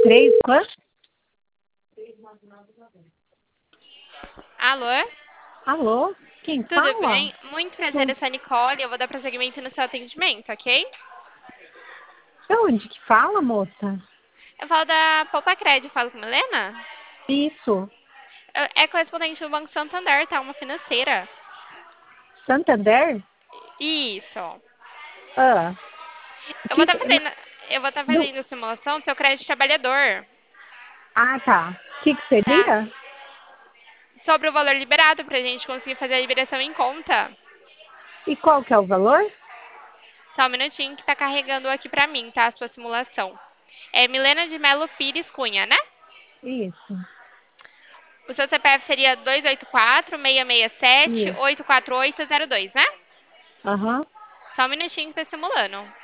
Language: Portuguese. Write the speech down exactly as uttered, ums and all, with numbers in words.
Três, quanto? Alô? Alô? Quem Tudo fala? bem? Muito prazer, Tu- eu sou a Nicole. Eu vou dar prosseguimento no seu atendimento, ok? De onde que fala, moça? Eu falo da Poupa Crédito, falo com a Milena? Isso. É é correspondente do Banco Santander, tá? Uma financeira. Santander? Isso. Ah, Eu vou que, estar que- fazendo, eu vou estar do, fazendo a simulação do seu crédito trabalhador, ah, tá. O que, que tá? seria? Sobre o valor liberado pra gente conseguir fazer a liberação em conta. E qual que é o valor? Só um minutinho que tá carregando aqui pra mim, tá? A sua simulação. É Milena de Melo Pires Cunha, né? Isso. O seu C P F seria dois oito quatro, seis seis sete, Isso. oito quatro oito zero dois, né? Aham. Só um minutinho que tá simulando.